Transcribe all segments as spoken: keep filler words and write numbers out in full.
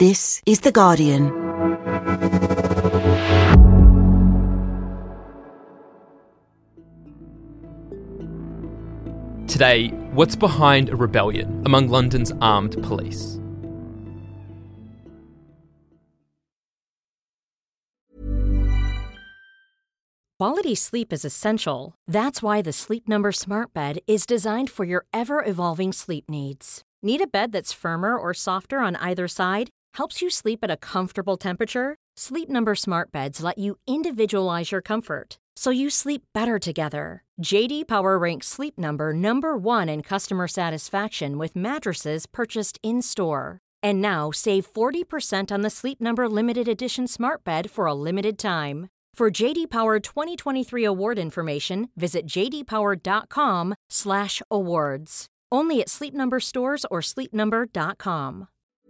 This is The Guardian. Today, what's behind a rebellion among London's armed police? Quality sleep is essential. That's why the Sleep Number Smart Bed is designed for your ever-evolving sleep needs. Need a bed that's firmer or softer on either side? Helps you sleep at a comfortable temperature? Sleep Number Smart Beds let you individualize your comfort, so you sleep better together. J D Power ranks Sleep Number number one in customer satisfaction with mattresses purchased in-store. And now save forty percent on the Sleep Number Limited Edition Smart Bed for a limited time. For J D Power twenty twenty-three award information, visit jdpower.com slash awards. Only at Sleep Number stores or sleep number dot com.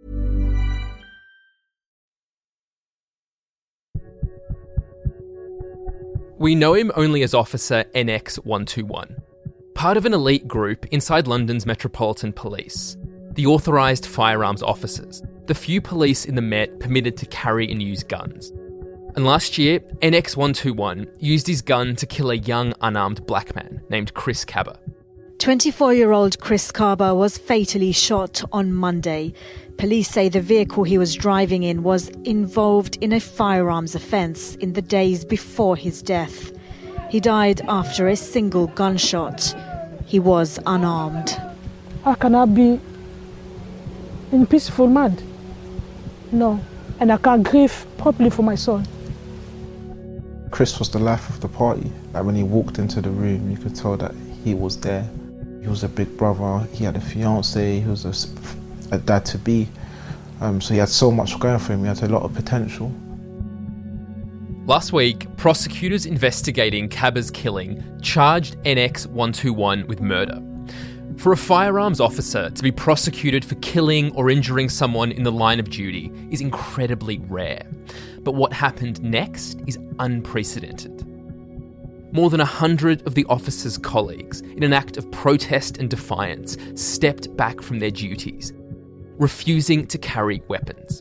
We know him only as Officer N X one two one, part of an elite group inside London's Metropolitan Police, the authorised firearms officers, the few police in the Met permitted to carry and use guns. And last year, N X one two one used his gun to kill a young unarmed black man named Chris Kaba. twenty-four-year-old Chris Kaba was fatally shot on Monday. Police say the vehicle he was driving in was involved in a firearms offence in the days before his death. He died after a single gunshot. He was unarmed. How can I be in peaceful mode? No. And I can't grieve properly for my son. Chris was the life of the party. Like when he walked into the room, you could tell that he was there. He was a big brother, he had a fiance, he was a, a dad-to-be. Um, so he had so much going for him, he had a lot of potential. Last week, prosecutors investigating Kaba's killing charged N X one two one with murder. For a firearms officer to be prosecuted for killing or injuring someone in the line of duty is incredibly rare. But what happened next is unprecedented. More than a hundred of the officers' colleagues, in an act of protest and defiance, stepped back from their duties, refusing to carry weapons.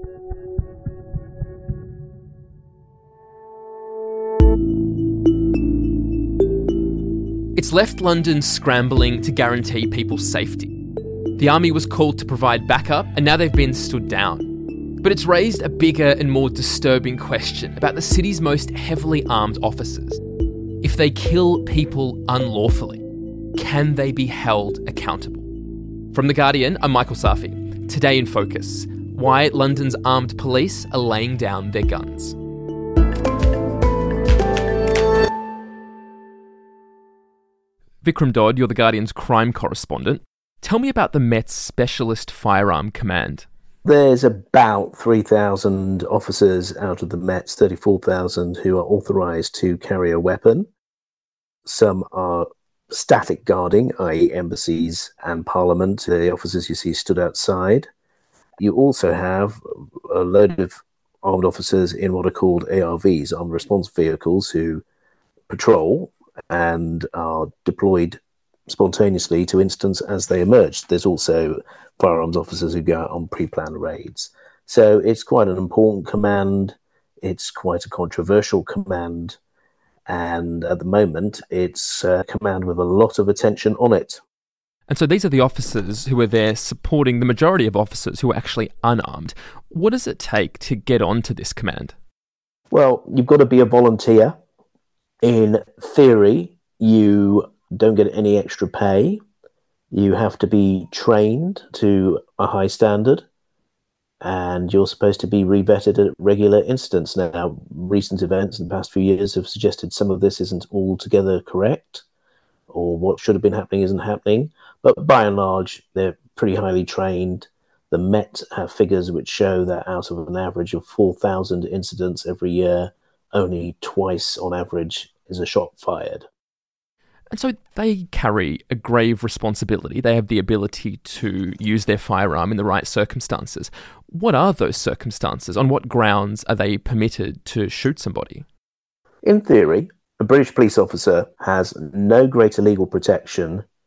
It's left London scrambling to guarantee people's safety. The army was called to provide backup, and now they've been stood down. But it's raised a bigger and more disturbing question about the city's most heavily armed officers. If they kill people unlawfully, can they be held accountable? From The Guardian, I'm Michael Safi. Today in Focus, why London's armed police are laying down their guns. Vikram Dodd, you're The Guardian's crime correspondent. Tell me about the Met's Specialist Firearm Command. There's about three thousand officers out of the Met's thirty-four thousand who are authorised to carry a weapon. Some are static guarding, that is embassies and parliament, the officers you see stood outside. You also have a load of armed officers in what are called A R Vs, armed response vehicles, who patrol and are deployed spontaneously to incidents as they emerge. There's also firearms officers who go out on pre-planned raids. So it's quite an important command. It's quite a controversial command. And at the moment, it's a command with a lot of attention on it. And so these are the officers who are there supporting the majority of officers who are actually unarmed. What does it take to get onto this command? Well, you've got to be a volunteer. In theory, you don't get any extra pay. You have to be trained to a high standard, and you're supposed to be revetted at regular incidents. Now, recent events in the past few years have suggested some of this isn't altogether correct, or what should have been happening isn't happening. But by and large, they're pretty highly trained. The Met have figures which show that out of an average of four thousand incidents every year, only twice on average is a shot fired. And so they carry a grave responsibility. They have the ability to use their firearm in the right circumstances. What are those circumstances? On what grounds are they permitted to shoot somebody? In theory, a British police officer has no greater legal protection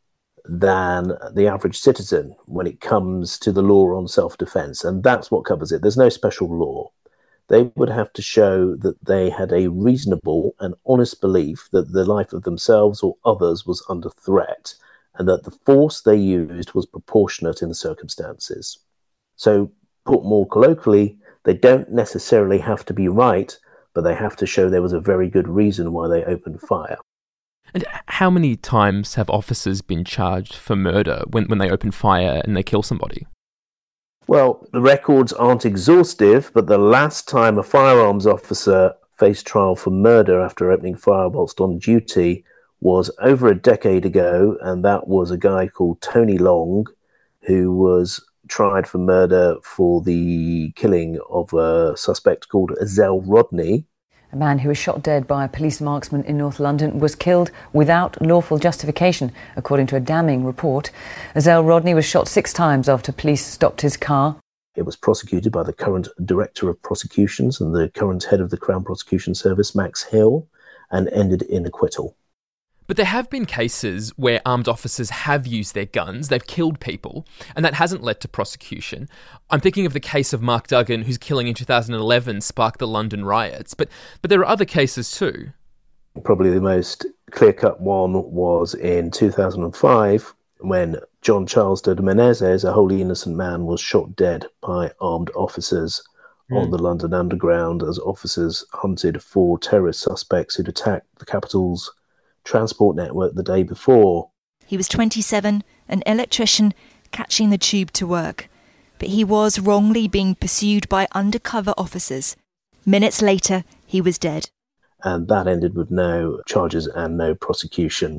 than the average citizen when it comes to the law on self-defense. And that's what covers it. There's no special law. They would have to show that they had a reasonable and honest belief that the life of themselves or others was under threat, and that the force they used was proportionate in the circumstances. So, put more colloquially, they don't necessarily have to be right, but they have to show there was a very good reason why they opened fire. And how many times have officers been charged for murder when, when they open fire and they kill somebody? Well, the records aren't exhaustive, but the last time a firearms officer faced trial for murder after opening fire whilst on duty was over a decade ago, and that was a guy called Tony Long, who was tried for murder for the killing of a suspect called Ezell Rodney. A man who was shot dead by a police marksman in North London was killed without lawful justification, according to a damning report. Ezell Rodney was shot six times after police stopped his car. It was prosecuted by the current Director of Prosecutions and the current head of the Crown Prosecution Service, Max Hill, and ended in acquittal. But there have been cases where armed officers have used their guns, they've killed people, and that hasn't led to prosecution. I'm thinking of the case of Mark Duggan, whose killing in two thousand eleven sparked the London riots, but but there are other cases too. Probably the most clear-cut one was in two thousand five, when John Charles de Menezes, a wholly innocent man, was shot dead by armed officers mm. on the London Underground as officers hunted for terrorist suspects who'd attacked the capital's transport network the day before. He was twenty-seven, an electrician catching the tube to work, but he was wrongly being pursued by undercover officers. Minutes later, he was dead. And that ended with no charges and no prosecution.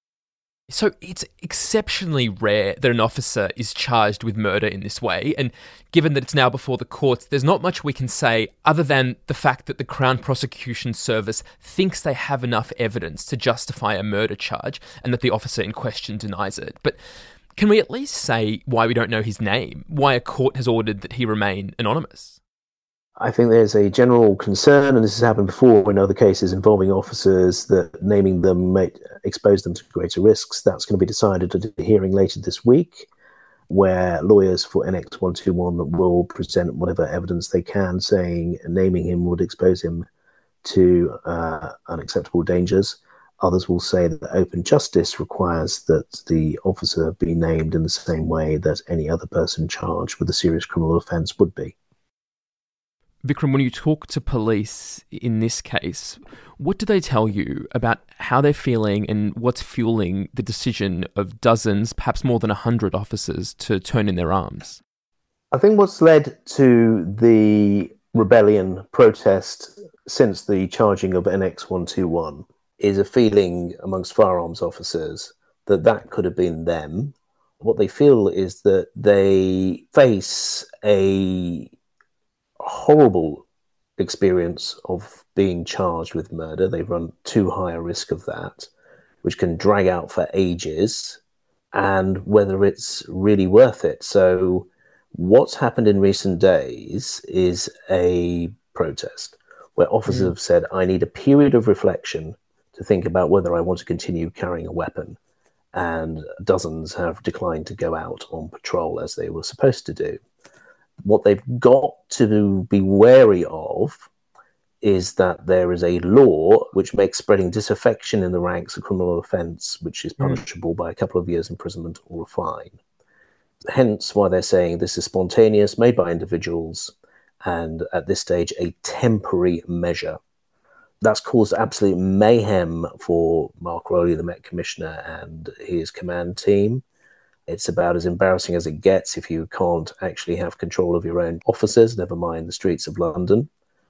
So it's exceptionally rare that an officer is charged with murder in this way, and given that it's now before the courts, there's not much we can say other than the fact that the Crown Prosecution Service thinks they have enough evidence to justify a murder charge and that the officer in question denies it. But can we at least say why we don't know his name, why a court has ordered that he remain anonymous? I think there's a general concern, and this has happened before in other cases involving officers, that naming them may expose them to greater risks. That's going to be decided at a hearing later this week, where lawyers for N X one two one will present whatever evidence they can, saying naming him would expose him to uh, unacceptable dangers. Others will say that open justice requires that the officer be named in the same way that any other person charged with a serious criminal offence would be. Vikram, when you talk to police in this case, what do they tell you about how they're feeling and what's fueling the decision of dozens, perhaps more than a hundred officers to turn in their arms? I think what's led to the rebellion protest since the charging of N X one two one is a feeling amongst firearms officers that that could have been them. What they feel is that they face a horrible experience of being charged with murder. They run too high a risk of that, which can drag out for ages, and whether it's really worth it. So what's happened in recent days is a protest where officers mm. have said, I need a period of reflection to think about whether I want to continue carrying a weapon. And dozens have declined to go out on patrol as they were supposed to do. What they've got to be wary of is that there is a law which makes spreading disaffection in the ranks a criminal offence, which is punishable mm. by a couple of years imprisonment or a fine. Hence why they're saying this is spontaneous, made by individuals, and at this stage, a temporary measure. That's caused absolute mayhem for Mark Rowley, the Met Commissioner, and his command team. It's about as embarrassing as it gets if you can't actually have control of your own officers, never mind the streets of London.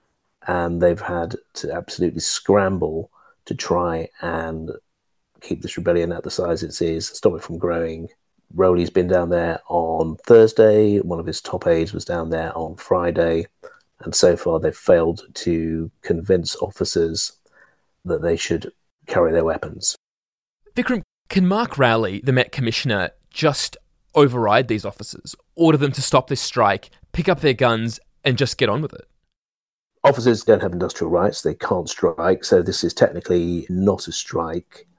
And they've had to absolutely scramble to try and keep this rebellion at the size it is, stop it from growing. Rowley's been down there on Thursday. One of his top aides was down there on Friday. And so far they've failed to convince officers that they should carry their weapons. Vikram, can Mark Rowley, the Met Commissioner, just override these officers, order them to stop this strike, pick up their guns and just get on with it? Officers don't have industrial rights. They can't strike. So this is technically not a strike.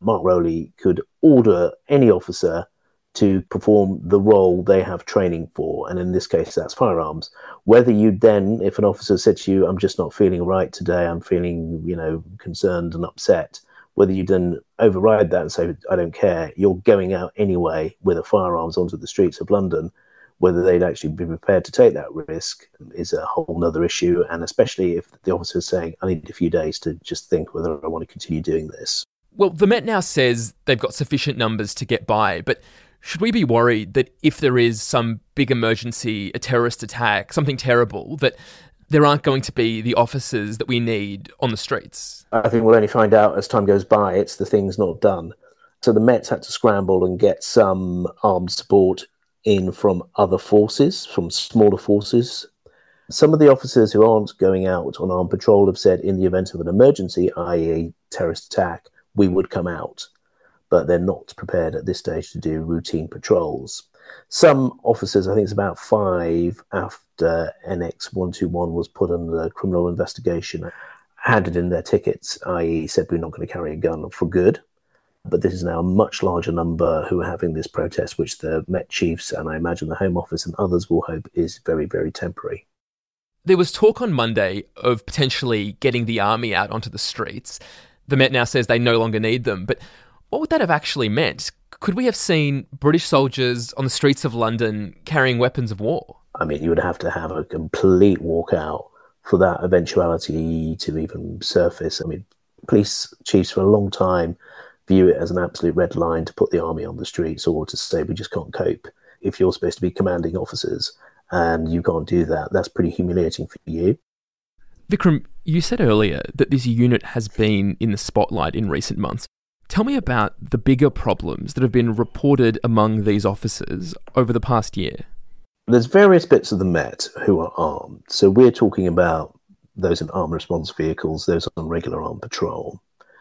Mark Rowley could order any officer to perform the role they have training for. And in this case, that's firearms. Whether you then, if an officer said to you, I'm just not feeling right today, I'm feeling, you know, concerned and upset, whether you then override that and say, I don't care, you're going out anyway with a firearms onto the streets of London, whether they'd actually be prepared to take that risk is a whole nother issue. And especially if the officer is saying, I need a few days to just think whether I want to continue doing this. Well, the Met now says they've got sufficient numbers to get by, but should we be worried that if there is some big emergency, a terrorist attack, something terrible, that there aren't going to be the officers that we need on the streets? I think we'll only find out as time goes by. It's the things not done. So the Met had to scramble and get some armed support in from other forces, from smaller forces. Some of the officers who aren't going out on armed patrol have said in the event of an emergency, that is a terrorist attack, we would come out. But they're not prepared at this stage to do routine patrols. Some officers, I think it's about five after N X one two one was put under criminal investigation, handed in their tickets, that is said we're not going to carry a gun for good. But this is now a much larger number who are having this protest, which the Met chiefs and I imagine the Home Office and others will hope is very, very temporary. There was talk on Monday of potentially getting the army out onto the streets. The Met now says they no longer need them, but what would that have actually meant? Could we have seen British soldiers on the streets of London carrying weapons of war? I mean, you would have to have a complete walkout for that eventuality to even surface. I mean, police chiefs for a long time view it as an absolute red line to put the army on the streets or to say we just can't cope. If you're supposed to be commanding officers and you can't do that, that's pretty humiliating for you. Vikram, you said earlier that this unit has been in the spotlight in recent months. Tell me about the bigger problems that have been reported among these officers over the past year. There's various bits of the Met who are armed. So we're talking about those in armed response vehicles, those on regular armed patrol.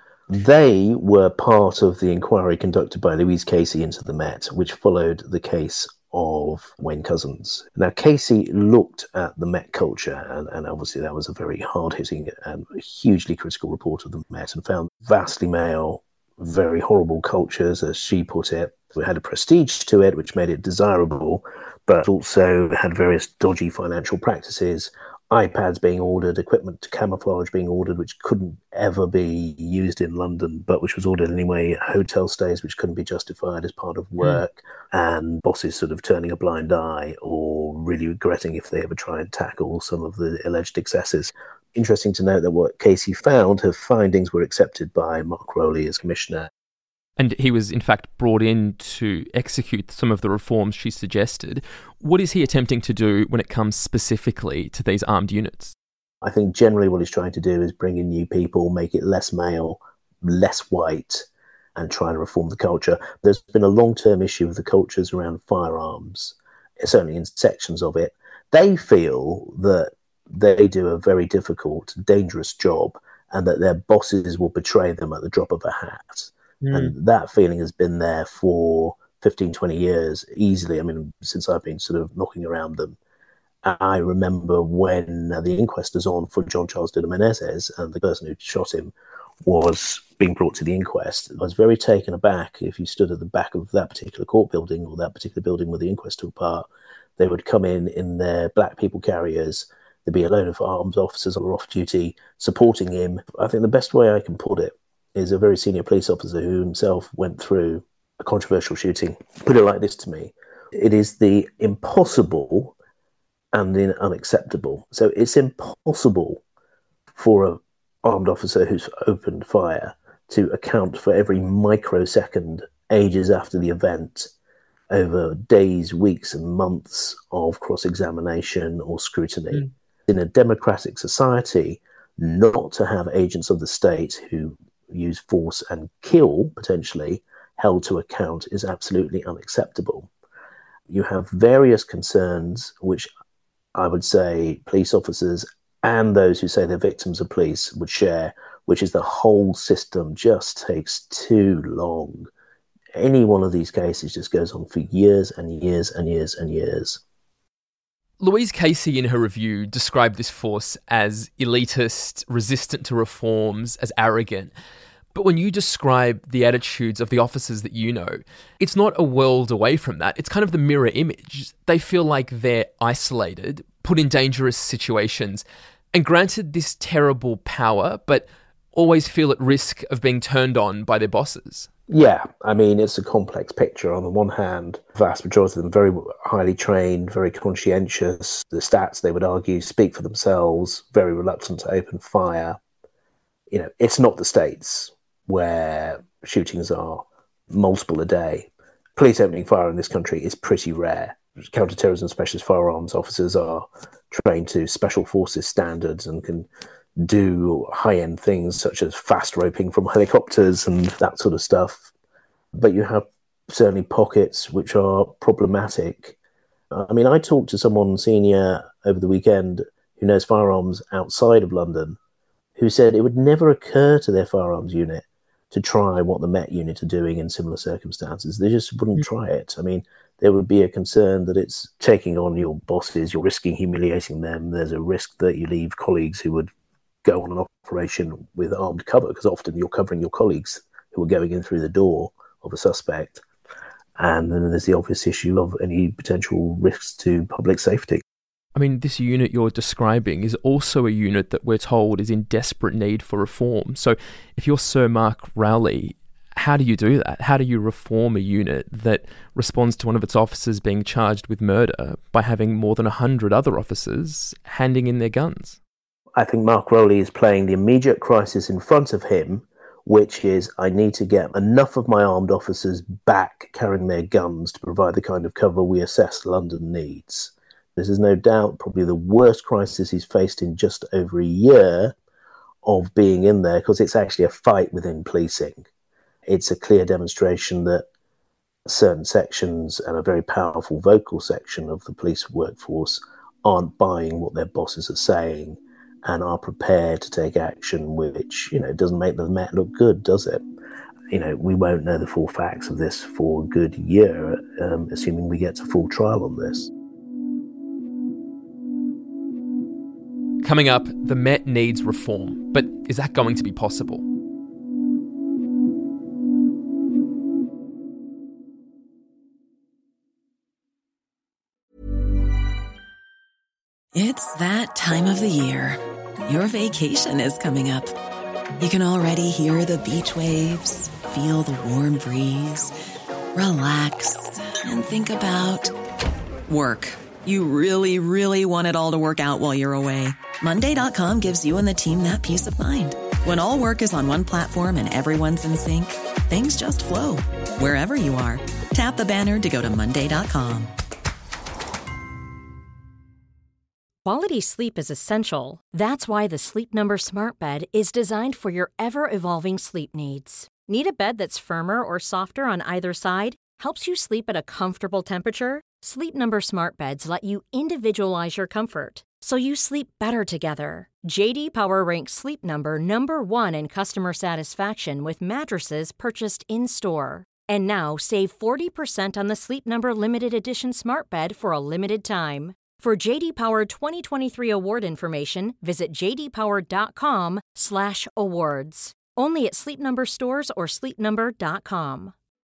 They were part of the inquiry conducted by Louise Casey into the Met, which followed the case of Wayne Couzens. Now, Casey looked at the Met culture, and, and obviously that was a very hard-hitting and hugely critical report of the Met, and found vastly male, very horrible cultures, as she put it. It had a prestige to it, which made it desirable, but also had various dodgy financial practices, iPads being ordered, equipment to camouflage being ordered, which couldn't ever be used in London, but which was ordered anyway, hotel stays which couldn't be justified as part of work, mm. and bosses sort of turning a blind eye or really regretting if they ever try and tackle some of the alleged excesses. Interesting to note that what Casey found, her findings were accepted by Mark Rowley as commissioner. And he was, in fact, brought in to execute some of the reforms she suggested. What is he attempting to do when it comes specifically to these armed units? I think generally what he's trying to do is bring in new people, make it less male, less white, and try and reform the culture. There's been a long-term issue with the cultures around firearms, certainly in sections of it. They feel that they do a very difficult, dangerous job, and that their bosses will betray them at the drop of a hat. Mm. And that feeling has been there for fifteen, twenty years easily. I mean, since I've been sort of knocking around them. I remember when the inquest was on for John Charles de Menezes and the person who shot him was being brought to the inquest. I was very taken aback. If you stood at the back of that particular court building or that particular building where the inquest took part, they would come in in their black people carriers. There'd be a load of armed officers who were off duty supporting him. I think the best way I can put it is a very senior police officer who himself went through a controversial shooting put it like this to me. It is the impossible and the unacceptable. So it's impossible for an armed officer who's opened fire to account for every microsecond ages after the event over days, weeks and months of cross-examination or scrutiny. Mm. In a democratic society, not to have agents of the state who use force and kill, potentially, held to account is absolutely unacceptable. You have various concerns, which I would say police officers and those who say they're victims of police would share, which is the whole system just takes too long. Any one of these cases just goes on for years and years and years and years. Louise Casey, in her review, described this force as elitist, resistant to reforms, as arrogant. But when you describe the attitudes of the officers that you know, it's not a world away from that. It's kind of the mirror image. They feel like they're isolated, put in dangerous situations, and granted this terrible power, but always feel at risk of being turned on by their bosses. Yeah, I mean, it's a complex picture. On the one hand, the vast majority of them very highly trained, very conscientious. The stats, they would argue, speak for themselves, very reluctant to open fire. You know, it's not the States where shootings are multiple a day. Police opening fire in this country is pretty rare. Counter-terrorism specialist firearms officers are trained to special forces standards and can do high-end things such as fast roping from helicopters and that sort of stuff. But you have certainly pockets which are problematic. I mean, I talked to someone senior over the weekend who knows firearms outside of London, who said it would never occur to their firearms unit to try what the Met unit are doing in similar circumstances. They just wouldn't try it. I mean, there would be a concern that it's taking on your bosses, you're risking humiliating them. There's a risk that you leave colleagues who would go on an operation with armed cover, because often you're covering your colleagues who are going in through the door of a suspect. And then there's the obvious issue of any potential risks to public safety. I mean, this unit you're describing is also a unit that we're told is in desperate need for reform. So if you're Sir Mark Rowley, how do you do that? How do you reform a unit that responds to one of its officers being charged with murder by having more than one hundred other officers handing in their guns? I think Mark Rowley is playing the immediate crisis in front of him, which is I need to get enough of my armed officers back carrying their guns to provide the kind of cover we assess London needs. This is no doubt probably the worst crisis he's faced in just over a year of being in there, because it's actually a fight within policing. It's a clear demonstration that certain sections and a very powerful vocal section of the police workforce aren't buying what their bosses are saying and are prepared to take action, which, you know, doesn't make the Met look good, does it? You know, we won't know the full facts of this for a good year, um, assuming we get to full trial on this. Coming up, the Met needs reform, but is that going to be possible? It's that time of the year. Your vacation is coming up. You can already hear the beach waves, feel the warm breeze, relax, and think about work. You really, really want it all to work out while you're away. Monday dot com gives you and the team that peace of mind. When all work is on one platform and everyone's in sync, things just flow. Wherever you are, tap the banner to go to Monday dot com. Quality sleep is essential. That's why the Sleep Number Smart Bed is designed for your ever-evolving sleep needs. Need a bed that's firmer or softer on either side? Helps you sleep at a comfortable temperature? Sleep Number Smart Beds let you individualize your comfort, so you sleep better together. J D Power ranks Sleep Number number one in customer satisfaction with mattresses purchased in-store. And now save forty percent on the Sleep Number Limited Edition Smart Bed for a limited time. For J D Power twenty twenty-three award information, visit j d power dot com slash awards. Only at Sleep Number stores or sleep number dot com.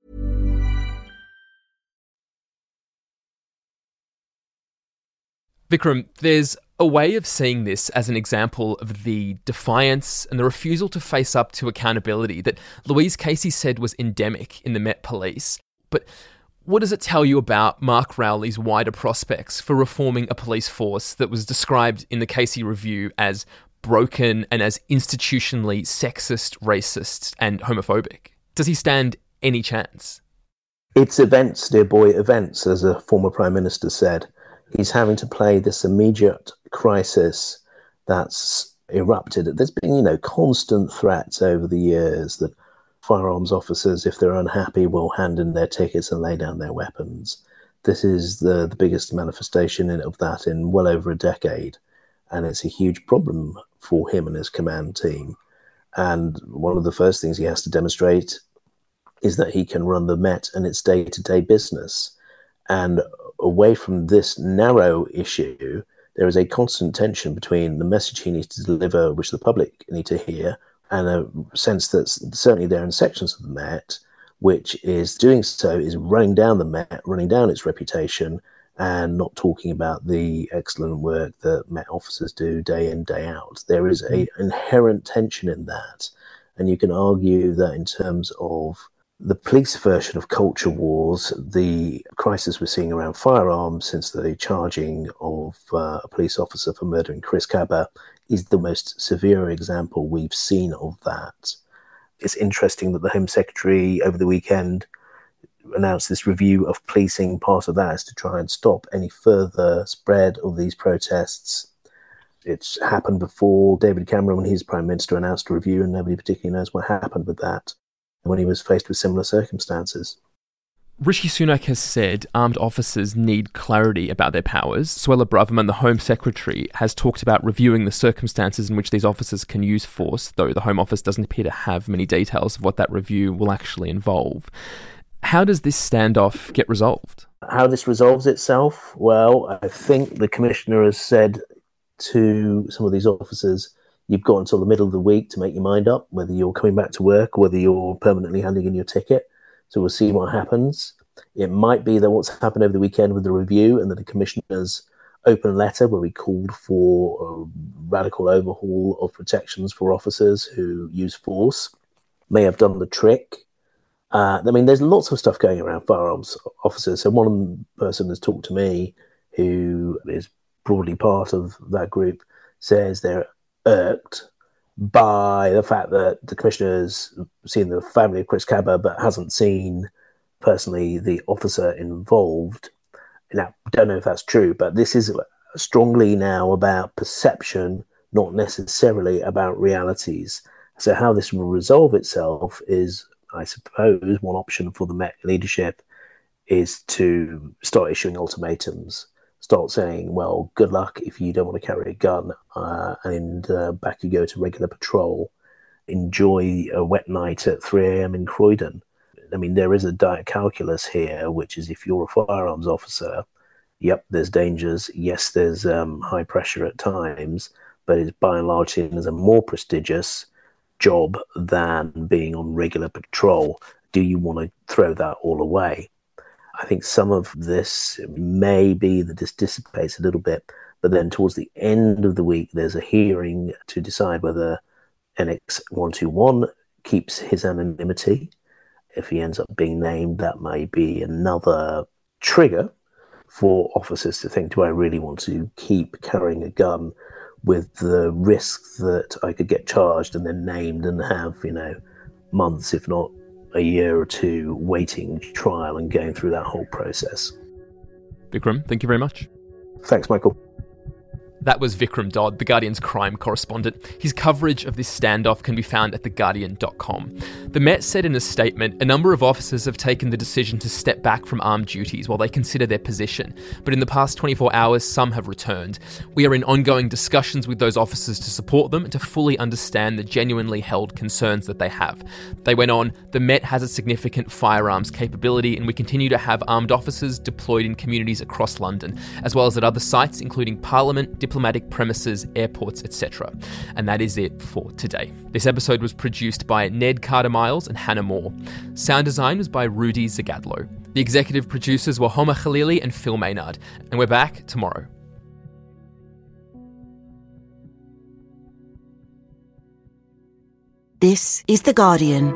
Vikram, there's a way of seeing this as an example of the defiance and the refusal to face up to accountability that Louise Casey said was endemic in the Met Police. But what does it tell you about Mark Rowley's wider prospects for reforming a police force that was described in the Casey Review as broken and as institutionally sexist, racist and homophobic? Does he stand any chance? It's events, dear boy, events, as a former Prime Minister said. He's having to play this immediate crisis that's erupted. There's been, you know, constant threats over the years that firearms officers, if they're unhappy, will hand in their tickets and lay down their weapons. This is the, the biggest manifestation of that in well over a decade. And it's a huge problem for him and his command team. And one of the first things he has to demonstrate is that he can run the Met and its day-to-day business. And away from this narrow issue, there is a constant tension between the message he needs to deliver, which the public need to hear, and a sense that certainly there are sections of the Met which is doing so is running down the Met, running down its reputation, and not talking about the excellent work that Met officers do day in, day out. There is an inherent tension in that. And you can argue that in terms of the police version of culture wars, the crisis we're seeing around firearms since the charging of uh, a police officer for murdering Chris Kaba is the most severe example we've seen of that. It's interesting that the Home Secretary over the weekend announced this review of policing. Part of that is to try and stop any further spread of these protests. It's happened before. David Cameron, when he was Prime Minister, announced a review, and nobody particularly knows what happened with that when he was faced with similar circumstances. Rishi Sunak has said armed officers need clarity about their powers. Suella Braverman, the Home Secretary, has talked about reviewing the circumstances in which these officers can use force, though the Home Office doesn't appear to have many details of what that review will actually involve. How does this standoff get resolved? How this resolves itself? Well, I think the Commissioner has said to some of these officers, you've got until the middle of the week to make your mind up, whether you're coming back to work or whether you're permanently handing in your ticket. So we'll see what happens. It might be that what's happened over the weekend with the review and that the Commissioner's open letter where we called for a radical overhaul of protections for officers who use force may have done the trick. Uh, I mean, there's lots of stuff going around firearms officers. So one person has talked to me who is broadly part of that group, says they're irked by the fact that the Commissioner's seen the family of Chris Kaba but hasn't seen personally the officer involved. Now, I don't know if that's true, but this is strongly now about perception, not necessarily about realities. So how this will resolve itself is, I suppose, one option for the Met leadership is to start issuing ultimatums. Start saying, well, good luck if you don't want to carry a gun, uh, and uh, back you go to regular patrol. Enjoy a wet night at three a.m. in Croydon. I mean, there is a diet calculus here, which is if you're a firearms officer, yep, there's dangers. Yes, there's um, high pressure at times, but it's by and large seen as a more prestigious job than being on regular patrol. Do you want to throw that all away? I think some of this may be that this dissipates a little bit, but then towards the end of the week, there's a hearing to decide whether N X one twenty-one keeps his anonymity. If he ends up being named, that may be another trigger for officers to think, do I really want to keep carrying a gun with the risk that I could get charged and then named and have, you know, months, if not a year or two, waiting trial and going through that whole process. Vikram, thank you very much. Thanks, Michael. That was Vikram Dodd, The Guardian's crime correspondent. His coverage of this standoff can be found at the guardian dot com. The Met said in a statement, a number of officers have taken the decision to step back from armed duties while they consider their position, but in the past twenty-four hours, some have returned. We are in ongoing discussions with those officers to support them and to fully understand the genuinely held concerns that they have. They went on, the Met has a significant firearms capability and we continue to have armed officers deployed in communities across London, as well as at other sites including Parliament, diplomatic premises, airports, et cetera. And that is it for today. This episode was produced by Ned Carter-Miles and Hannah Moore. Sound design was by Rudy Zagadlo. The executive producers were Homer Khalili and Phil Maynard. And we're back tomorrow. This is The Guardian.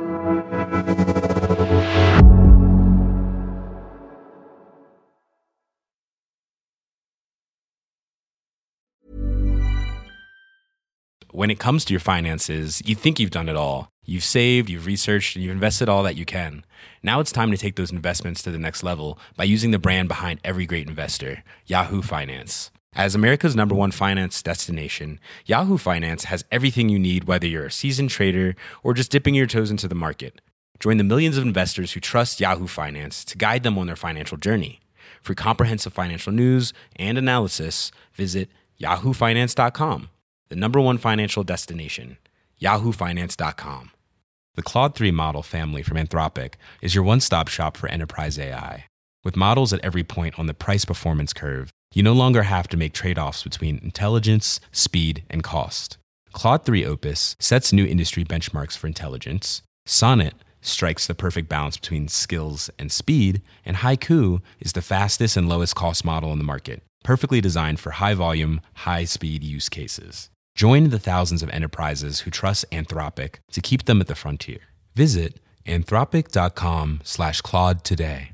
When it comes to your finances, you think you've done it all. You've saved, you've researched, and you've invested all that you can. Now it's time to take those investments to the next level by using the brand behind every great investor, Yahoo Finance. As America's number one finance destination, Yahoo Finance has everything you need, whether you're a seasoned trader or just dipping your toes into the market. Join the millions of investors who trust Yahoo Finance to guide them on their financial journey. For comprehensive financial news and analysis, visit yahoo finance dot com. The number one financial destination, yahoo finance dot com. The Claude three model family from Anthropic is your one-stop shop for enterprise A I. With models at every point on the price-performance curve, you no longer have to make trade-offs between intelligence, speed, and cost. Claude three Opus sets new industry benchmarks for intelligence. Sonnet strikes the perfect balance between skills and speed. And Haiku is the fastest and lowest cost model in the market, perfectly designed for high volume, high speed use cases. Join the thousands of enterprises who trust Anthropic to keep them at the frontier. Visit anthropic.com slash Claude today.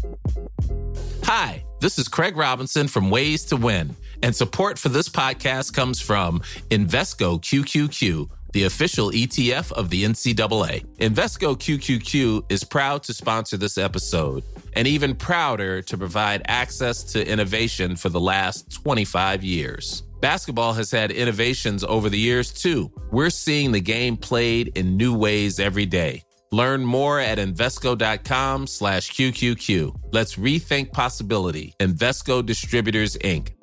Hi, this is Craig Robinson from Ways to Win, and support for this podcast comes from Invesco Q Q Q, the official E T F of the N C double A. Invesco Q Q Q is proud to sponsor this episode, and even prouder to provide access to innovation for the last twenty-five years. Basketball has had innovations over the years, too. We're seeing the game played in new ways every day. Learn more at Invesco.com slash QQQ. Let's rethink possibility. Invesco Distributors, Incorporated.